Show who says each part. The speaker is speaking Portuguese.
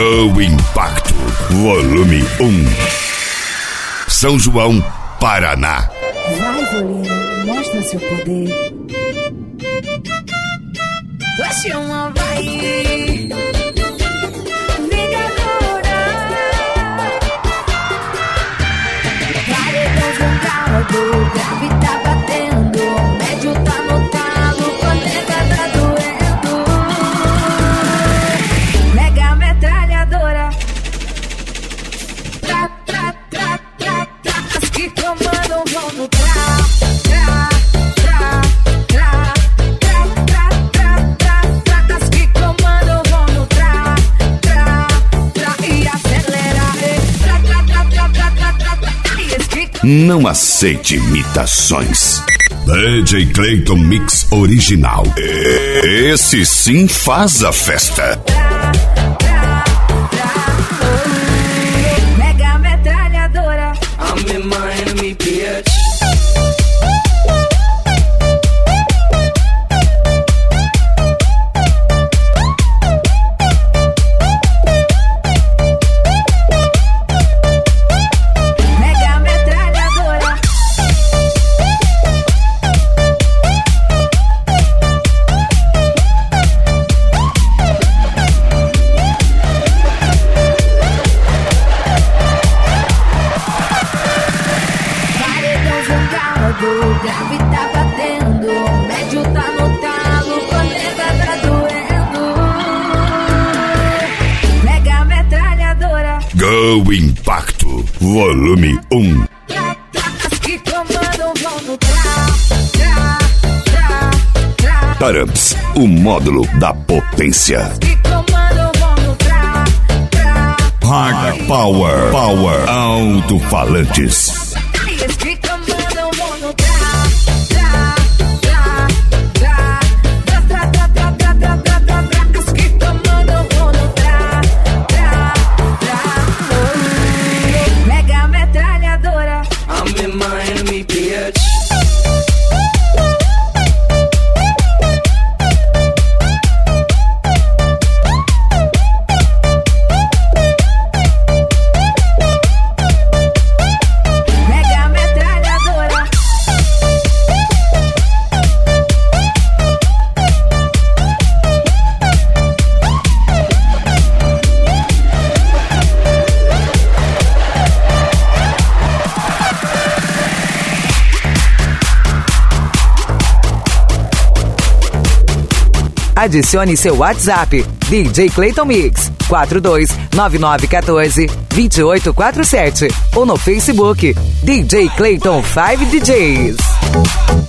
Speaker 1: Go Impacto, volume 1. São João, Paraná.
Speaker 2: Vai, Volina, mostra seu poder.
Speaker 3: Você uma vai. Vingadora. Paredão jogado, grave tá batendo, médio tá no talo, planeta tá doendo. Mega metralhadora. Tra, tra, tra, tra, tra. As que comandam vão no tra, tra, tra, tra.
Speaker 1: Não aceite imitações. DJ Clayton Mix original. Esse sim faz a festa.
Speaker 3: Mega metralhadora. I'm in Miami, bitch. Grave tá batendo, médio tá no talo, planeta tá doendo. Mega metralhadora.
Speaker 1: Go Impacto, volume 1.
Speaker 3: As que comandam vão no tra, tra, tra, tra.
Speaker 1: Taramps, o módulo da potência.
Speaker 3: As que comandam vão no tra, tra.
Speaker 1: Hard Power, Power, alto-falantes.
Speaker 3: As que comandam vão no tra, tra, tra, tra. Tra, tra, tra, tra, tra, tra, tra, tra. As que comandam vão no tra, tra, tra. Mega metralhadora. I'm in Miami, bitch.
Speaker 4: Adicione seu WhatsApp, DJ Clayton Mix, 429914-2847. Ou no Facebook, DJ Clayton 5 DJs.